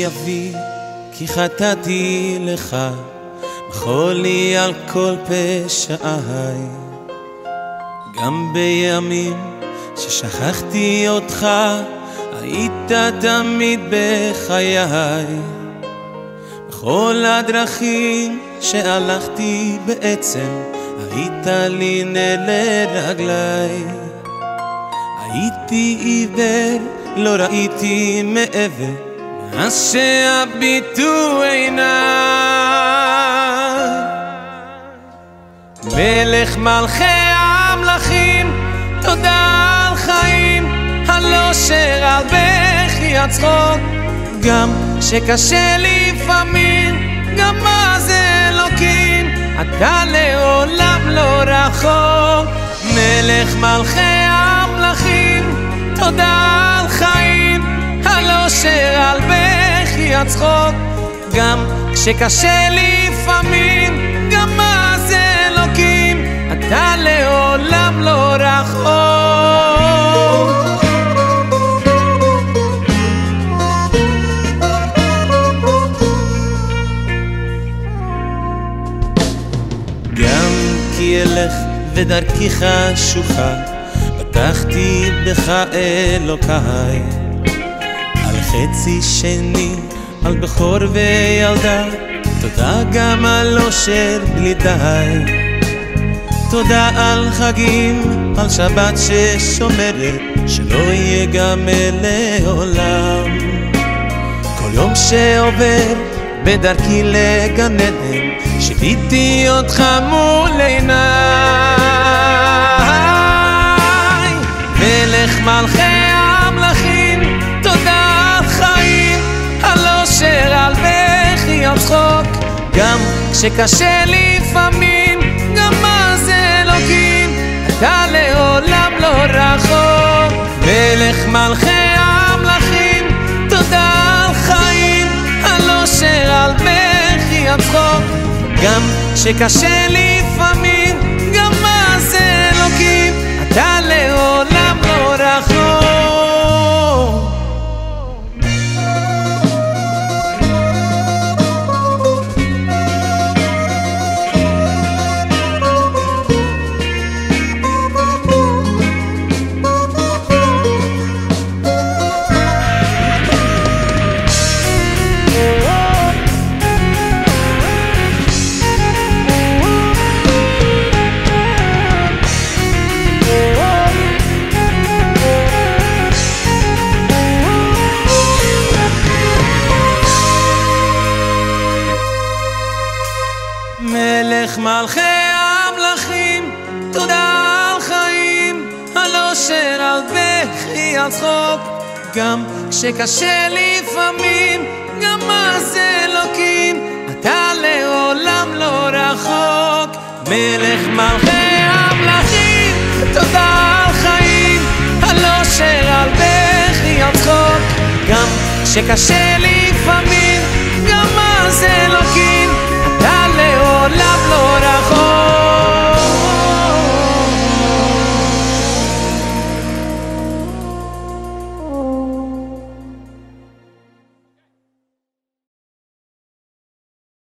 אבי אבי כי חטאתי לך, מחול לי על כל פשעי. גם בימים ששכחתי אותך, היית תמיד בחיי. בכל הדרכים שהלכתי בעצם, היית לי נר לרגלי. הייתי עיוור, לא ראיתי מעבר, מאז שהביטו עיניי. מלך מלכי המלכים, תודה על חיים, הלא שעל בכי הצחוק. גם שקשה לפעמים, גם אז אלוקים, אתה לעולם לא רחוק. מלך מלכי המלכים, תודה על חיים, הלא שעל בכי הצחוק. גם שקשה לפעמים, גם אז אלוקים, אתה לעולם לא רחוק. גם כי אלך ודרכי חשוכה, בטחתי בך אלוקיי. על חצי שני, על בכור וילדה, תודה גם על אושר בלי די. תודה על חגים, על שבת ששומרת, שלא יהיה גם לעולם. כל יום שעובר בדרכי לגן עדן, שיביתי אותך מול עיניי. מלך מלכי המלכים, תודה על חיים, הלא שעל בכי הצחוק. גם שקשה לפעמים, גם אז אלוקים, אתה לעולם לא רחוק. מלך מלכי המלכים, תודה על חיים, הלא שעל בכי הצחוק. גם שקשה לפעמים, גם אז אלוקים, אתה לעולם לא רחוק. מלך מלכי המלכים, תודה על חיים, הלא שעל בכי הצחוק. גם שקשה לפעמים, גם אז אלוקים, אתה לעולם לא רחוק. מלך מלכי המלכים, תודה על חיים, הלא שעל בכי הצחוק. גם שקשה לפעמים,